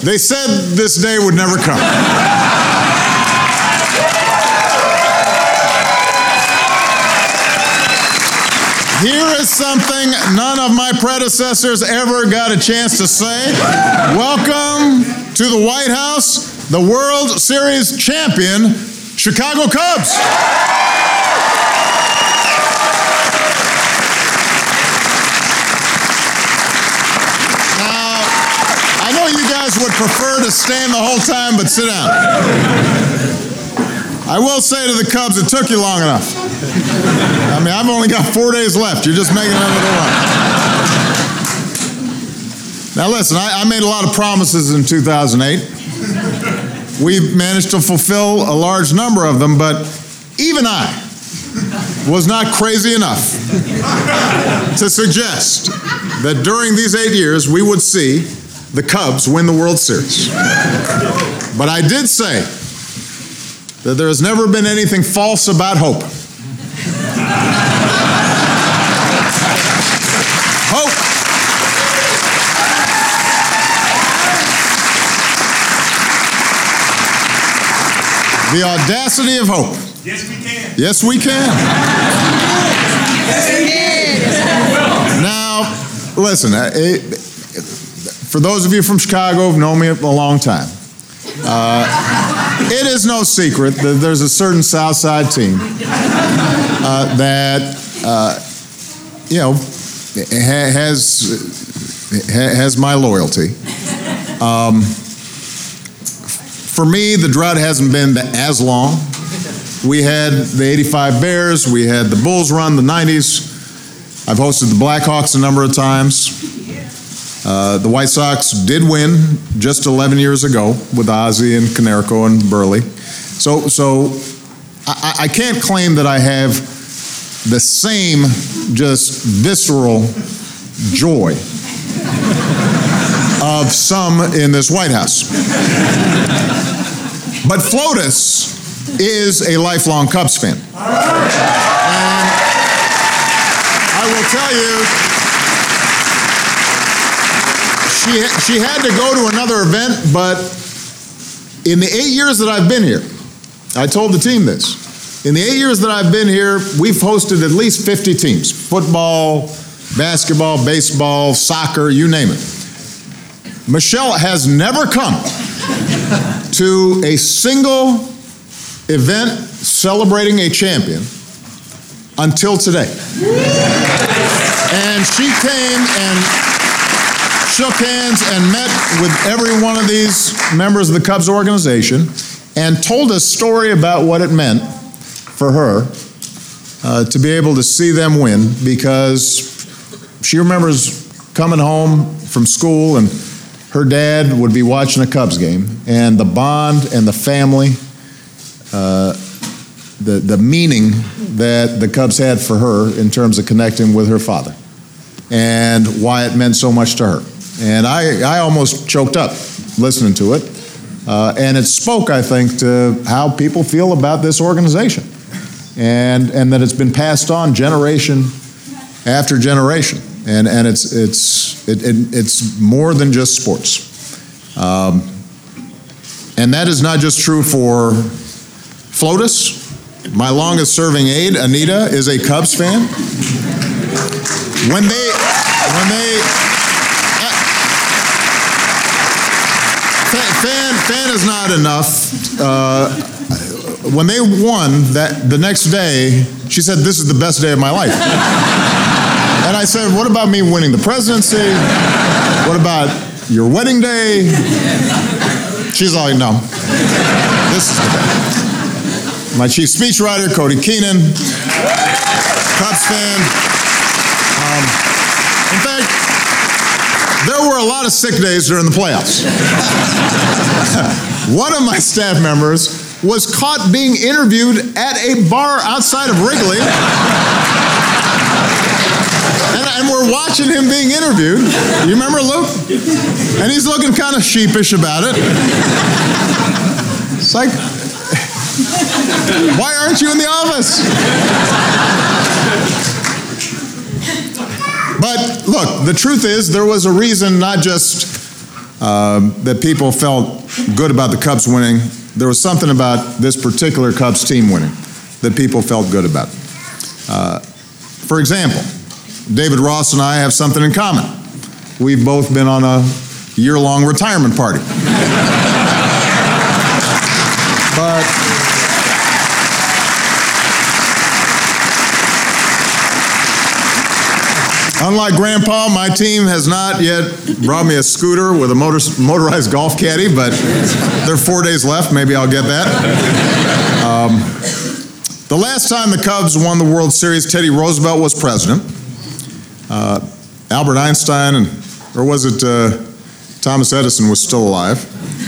They said this day would never come. Here is something none of my predecessors ever got a chance to say. Welcome to the White House, the World Series champion, Chicago Cubs. Now, I know you guys would prefer to stand the whole time, but sit down. I will say to the Cubs, it took you long enough. I mean, I've only got 4 days left. You're just making another run. Now listen, I made a lot of promises in 2008. We've managed to fulfill a large number of them, but even I was not crazy enough to suggest that during these 8 years we would see the Cubs win the World Series. But I did say that there has never been anything false about hope. Hope. The audacity of hope. Yes, we can. Yes, we can. Yes, we can. Now, listen, for those of you from Chicago who've known me a long time, it is no secret that there's a certain South Side team that, has my loyalty. For me, the drought hasn't been as long. We had the 85 Bears, we had the Bulls run, the 90s. I've hosted the Blackhawks a number of times. The White Sox did win just 11 years ago with Ozzie and Konerko and Burley. So I can't claim that I have the same just visceral joy of some in this White House. But Flotus is a lifelong Cubs fan. And I will tell you, she had to go to another event, but in the 8 years that I've been here, I told the team this, in the 8 years that I've been here, we've hosted at least 50 teams, football, basketball, baseball, soccer, you name it. Michelle has never come to a single event celebrating a champion until today. And she came and shook hands and met with every one of these members of the Cubs organization and told a story about what it meant for her to be able to see them win, because she remembers coming home from school and her dad would be watching a Cubs game, and the bond and the family, the meaning that the Cubs had for her in terms of connecting with her father and why it meant so much to her. And I almost choked up listening to it. And it spoke, I think, to how people feel about this organization, and that it's been passed on generation after generation. And it's more than just sports. And that is not just true for Flotus. My longest serving aide, Anita, is a Cubs fan. When they fan is not enough. When they won the next day, she said, "This is the best day of my life." And I said, "What about me winning the presidency? What about your wedding day?" She's like, "No, this is the day." My chief speechwriter, Cody Keenan, Cubs fan. In fact, there were a lot of sick days during the playoffs. One of my staff members was caught being interviewed at a bar outside of Wrigley. And we're watching him being interviewed. You remember Luke? And he's looking kind of sheepish about it. It's like, why aren't you in the office? But look, the truth is there was a reason not just that people felt good about the Cubs winning. There was something about this particular Cubs team winning that people felt good about. For example, David Ross and I have something in common. We've both been on a year-long retirement party. But unlike Grandpa, my team has not yet brought me a scooter with a motorized golf caddy, but there are 4 days left. Maybe I'll get that. The last time the Cubs won the World Series, Teddy Roosevelt was president. Albert Einstein, or was it Thomas Edison, was still alive.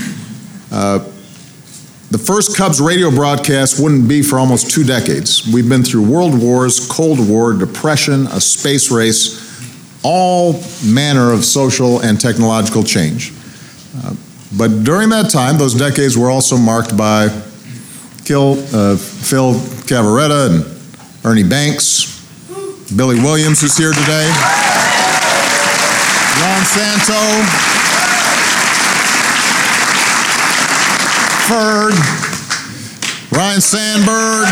The first Cubs radio broadcast wouldn't be for almost 2 decades. We've been through world wars, Cold War, depression, a space race, all manner of social and technological change. But during that time, those decades were also marked by Phil Cavaretta and Ernie Banks, Billy Williams, who's here today, Ron Santo, Ferd, Ryan Sandberg,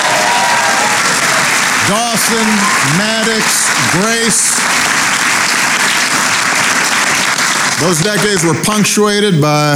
Dawson, Maddox, Grace. Those decades were punctuated by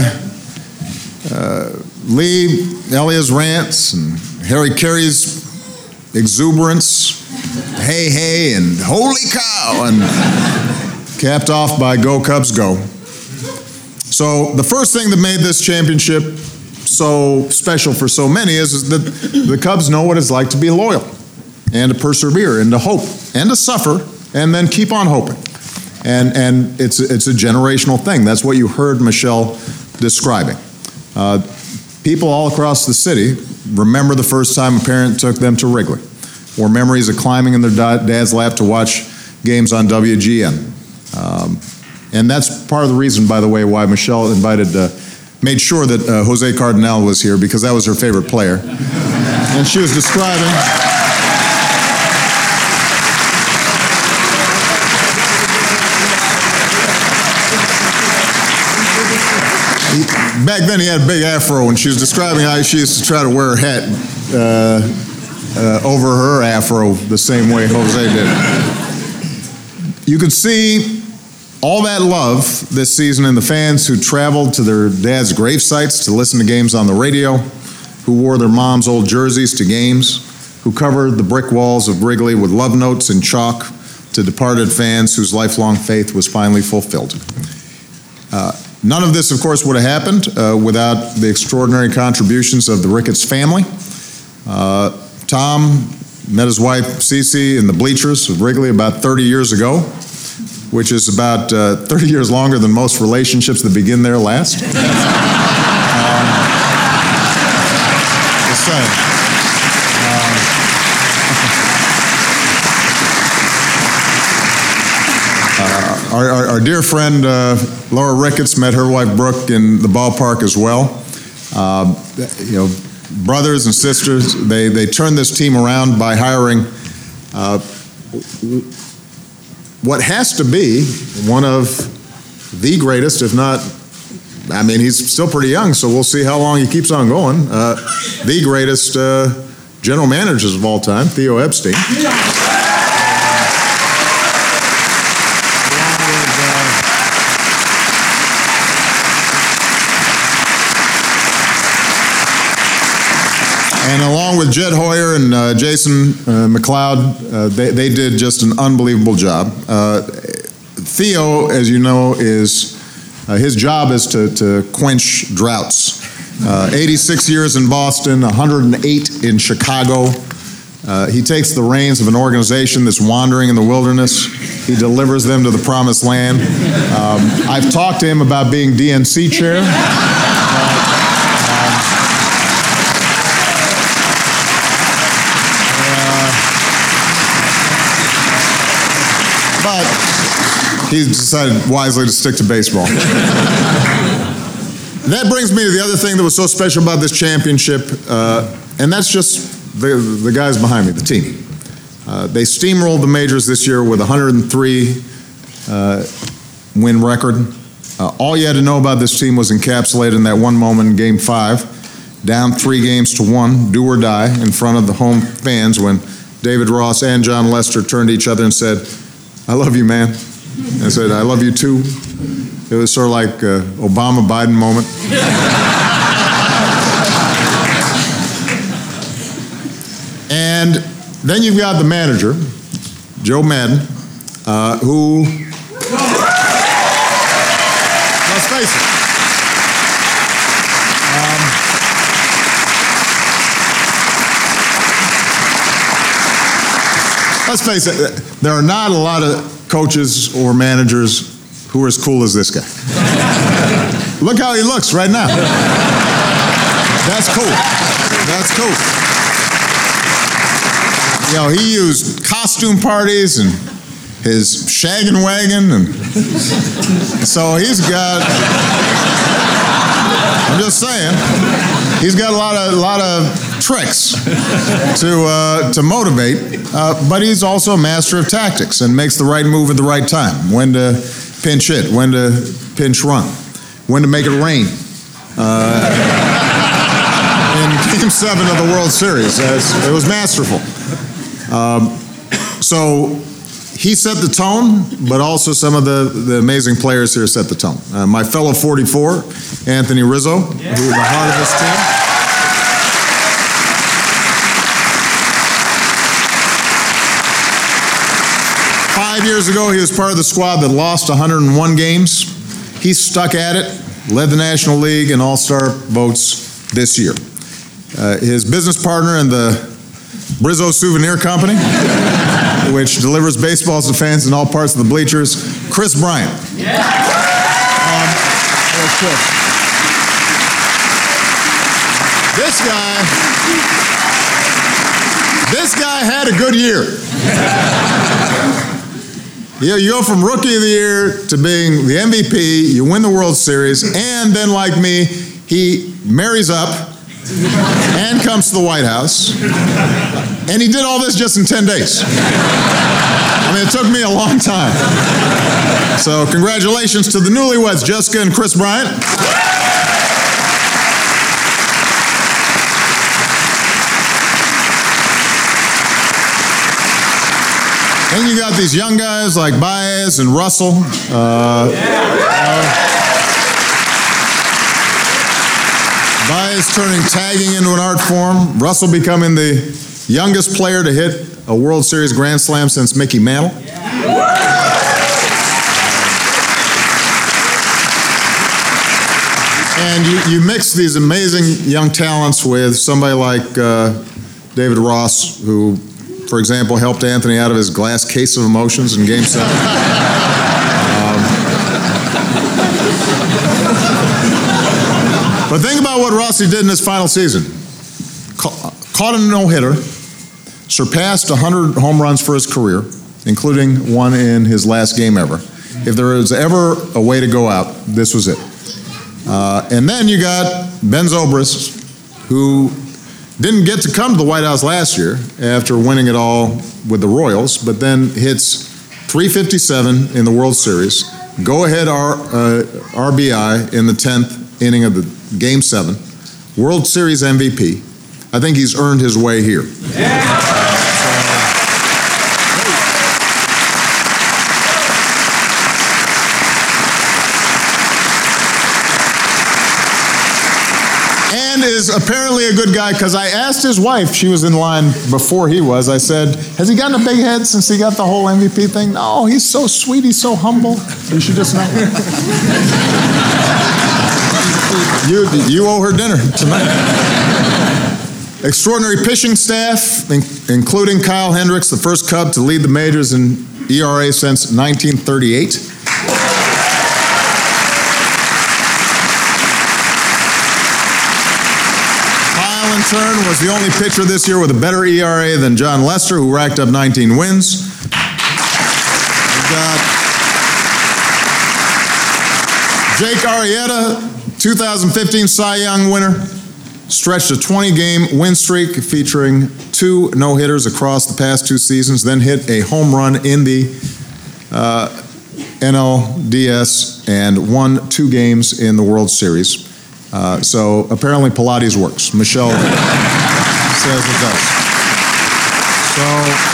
Lee Elia's rants and Harry Carey's exuberance, hey, hey, and holy cow, and capped off by Go Cubs Go. So the first thing that made this championship so special for so many is that the Cubs know what it's like to be loyal and to persevere and to hope and to suffer and then keep on hoping. And it's a generational thing. That's what you heard Michelle describing. People all across the city remember the first time a parent took them to Wrigley, or memories of climbing in their dad's lap to watch games on WGN. And that's part of the reason, by the way, why Michelle made sure that Jose Cardenal was here, because that was her favorite player. And she was describing. Back then he had a big afro, and she was describing how she used to try to wear her hat over her afro the same way Jose did. You could see all that love this season in the fans who traveled to their dad's grave sites to listen to games on the radio, who wore their mom's old jerseys to games, who covered the brick walls of Wrigley with love notes in chalk to departed fans whose lifelong faith was finally fulfilled. None of this, of course, would have happened without the extraordinary contributions of the Ricketts family. Tom met his wife, Cece, in the bleachers of Wrigley about 30 years ago, which is about 30 years longer than most relationships that begin there last. Just saying. Our dear friend Laura Ricketts met her wife Brooke in the ballpark as well. Brothers and sisters, they turned this team around by hiring what has to be one of the greatest, if not, I mean, he's still pretty young, so we'll see how long he keeps on going, the greatest general managers of all time, Theo Epstein. And along with Jed Hoyer and Jason McLeod, they did just an unbelievable job. Theo, as you know, his job is to quench droughts. 86 years in Boston, 108 in Chicago. He takes the reins of an organization that's wandering in the wilderness. He delivers them to the promised land. I've talked to him about being DNC chair. But he's decided wisely to stick to baseball. That brings me to the other thing that was so special about this championship, and that's just the guys behind me, the team. They steamrolled the majors this year with a 103 win record. All you had to know about this team was encapsulated in that one moment in Game 5, down 3-1, do or die, in front of the home fans when David Ross and John Lester turned to each other and said, "I love you, man." And I said, "I love you too." It was sort of like Obama-Biden moment. And then you've got the manager, Joe Madden, who, let's face it, there are not a lot of coaches or managers who are as cool as this guy. Look how he looks right now. That's cool. That's cool. You know, he used costume parties and his shaggin' wagon, and so he's got, I'm just saying, he's got a lot of tricks to motivate, but he's also a master of tactics and makes the right move at the right time, when to pinch hit, when to pinch run, when to make it rain. In Game 7 of the World Series, it was masterful. So he set the tone, but also some of the amazing players here set the tone. My fellow 44, Anthony Rizzo, who is the heart of this team. 5 years ago, he was part of the squad that lost 101 games. He stuck at it, led the National League in All-Star votes this year. His business partner in the Brizzo Souvenir Company, which delivers baseballs to fans in all parts of the bleachers, Chris Bryant. This guy had a good year. You go from Rookie of the Year to being the MVP, you win the World Series, and then, like me, he marries up and comes to the White House, and he did all this just in 10 days. I mean, it took me a long time. So congratulations to the newlyweds, Jessica and Chris Bryant. Then you got these young guys like Baez and Russell. Baez turning tagging into an art form. Russell becoming the youngest player to hit a World Series Grand Slam since Mickey Mantle. And you mix these amazing young talents with somebody like David Ross, who, for example, helped Anthony out of his glass case of emotions in Game 7. But think about what Rossi did in his final season. Caught a no-hitter, surpassed 100 home runs for his career, including one in his last game ever. If there was ever a way to go out, this was it. And then you got Ben Zobrist, who didn't get to come to the White House last year after winning it all with the Royals, but then hits .357 in the World Series, go-ahead RBI in the 10th inning of the Game 7, World Series MVP. I think he's earned his way here. And is apparently a good guy, because I asked his wife, she was in line before he was, I said, has he gotten a big head since he got the whole MVP thing? No, he's so sweet, he's so humble. You should just know. You owe her dinner tonight. Extraordinary pitching staff, including Kyle Hendricks, the first Cub to lead the majors in ERA since 1938. Kyle, in turn, was the only pitcher this year with a better ERA than John Lester, who racked up 19 wins. We've got Jake Arrieta, 2015 Cy Young winner, stretched a 20-game win streak featuring 2 no-hitters across the past 2 seasons, then hit a home run in the NLDS, and won 2 games in the World Series. So apparently Pilates works. Michelle says it does. So,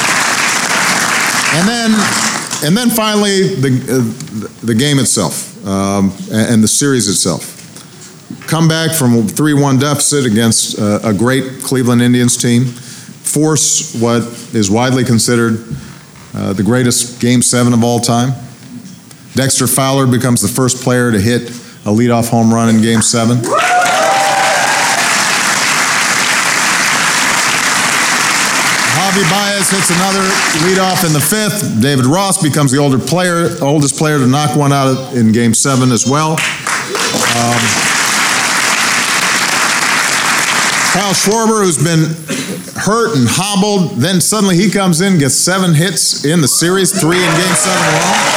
and then finally the game itself and the series itself. Come back from a 3-1 deficit against a great Cleveland Indians team, force what is widely considered the greatest Game 7 of all time. Dexter Fowler becomes the first player to hit a leadoff home run in Game 7. Javi Baez hits another leadoff in the 5th. David Ross becomes the oldest player to knock one out in Game 7 as well. Kyle Schwarber, who's been hurt and hobbled, then suddenly he comes in, gets 7 hits in the series, 3 in Game 7 alone.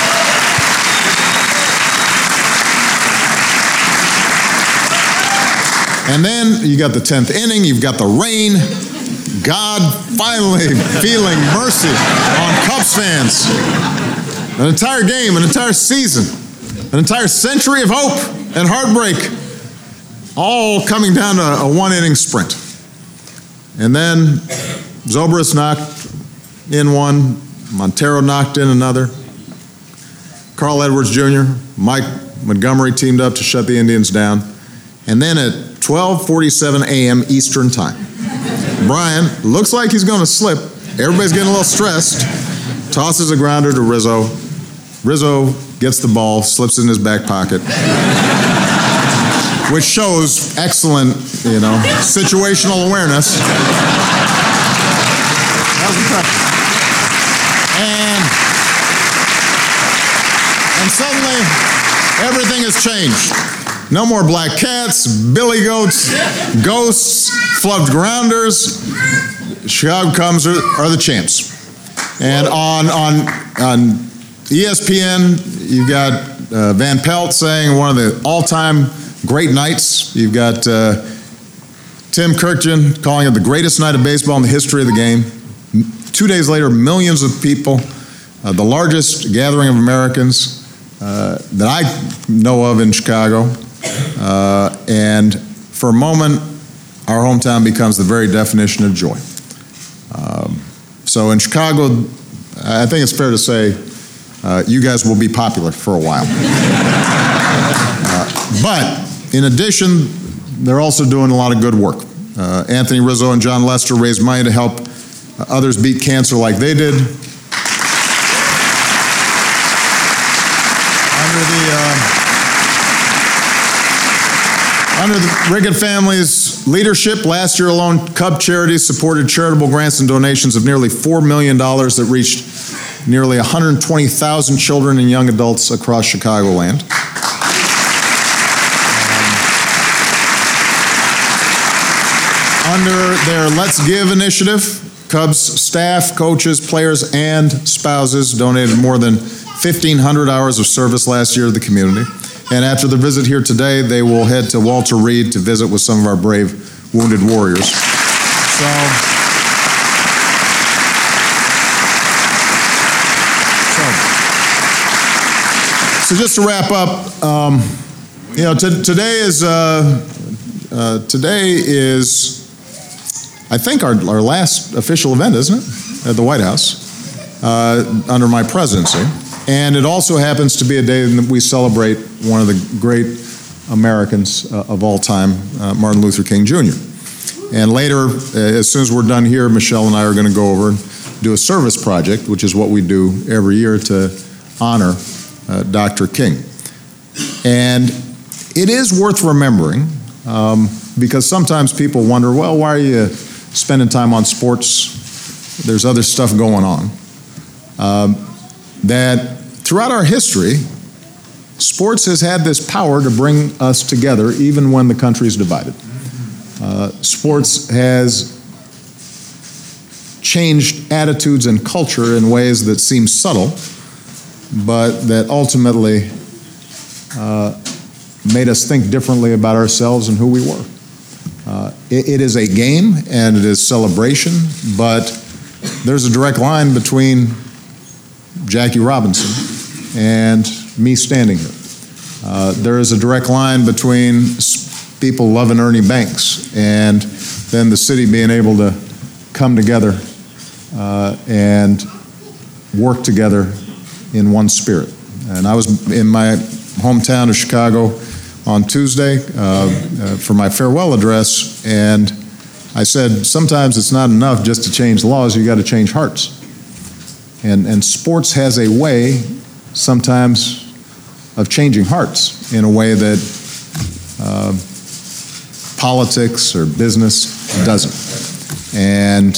And then you got the 10th inning, you've got the rain. God finally feeling mercy on Cubs fans. An entire game, an entire season, an entire century of hope and heartbreak, all coming down to a 1-inning sprint. And then Zobrist knocked in one, Montero knocked in another. Carl Edwards Jr., Mike Montgomery teamed up to shut the Indians down. And then at 12:47 a.m. Eastern Time, Brian looks like he's going to slip. Everybody's getting a little stressed. Tosses a grounder to Rizzo. Rizzo gets the ball, slips it in his back pocket, which shows excellent, situational awareness. That was impressive. And suddenly, everything has changed. No more black cats, billy goats, ghosts, flubbed grounders. Chicago Cubs are the champs. And on ESPN, you've got Van Pelt saying one of the all-time great nights. You've got Tim Kirkjian calling it the greatest night of baseball in the history of the game. 2 days later, millions of people, the largest gathering of Americans that I know of in Chicago. And for a moment, our hometown becomes the very definition of joy. So in Chicago, I think it's fair to say you guys will be popular for a while. But in addition, they're also doing a lot of good work. Anthony Rizzo and John Lester raised money to help others beat cancer like they did. Under the Rickett family's leadership, last year alone, Cub Charities supported charitable grants and donations of nearly $4 million that reached nearly 120,000 children and young adults across Chicagoland. Under their Let's Give initiative, Cubs staff, coaches, players, and spouses donated more than 1,500 hours of service last year to the community. And after the visit here today, they will head to Walter Reed to visit with some of our brave wounded warriors. So just to wrap up, today is, I think, our last official event, isn't it, at the White House under my presidency. And it also happens to be a day that we celebrate one of the great Americans of all time, Martin Luther King Jr. And later, as soon as we're done here, Michelle and I are going to go over and do a service project, which is what we do every year to honor Dr. King. And it is worth remembering because sometimes people wonder, well, why are you spending time on sports? There's other stuff going on. That throughout our history, sports has had this power to bring us together even when the country is divided. Sports has changed attitudes and culture in ways that seem subtle, but that ultimately made us think differently about ourselves and who we were. It is a game and it is celebration, but there's a direct line between Jackie Robinson and me standing here. There is a direct line between people loving Ernie Banks and then the city being able to come together and work together in one spirit. And I was in my hometown of Chicago on Tuesday for my farewell address, and I said, sometimes it's not enough just to change laws, you got to change hearts. And sports has a way sometimes of changing hearts in a way that politics or business doesn't. And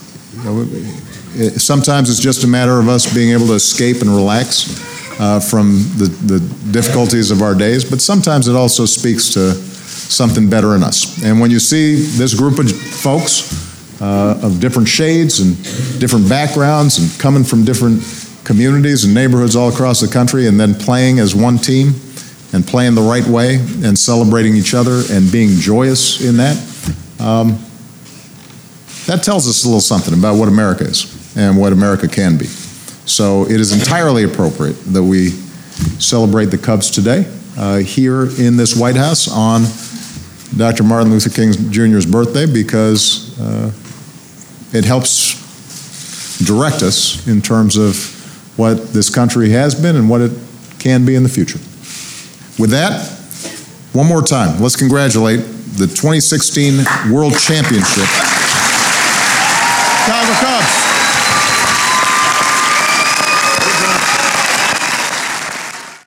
sometimes it's just a matter of us being able to escape and relax from the difficulties of our days, but sometimes it also speaks to something better in us. And when you see this group of folks of different shades and different backgrounds and coming from different communities and neighborhoods all across the country and then playing as one team and playing the right way and celebrating each other and being joyous in that, that tells us a little something about what America is and what America can be. So it is entirely appropriate that we celebrate the Cubs today here in this White House on Dr. Martin Luther King Jr.'s birthday, because it helps direct us in terms of what this country has been and what it can be in the future. With that, one more time, let's congratulate the 2016 World Championship Chicago Cubs.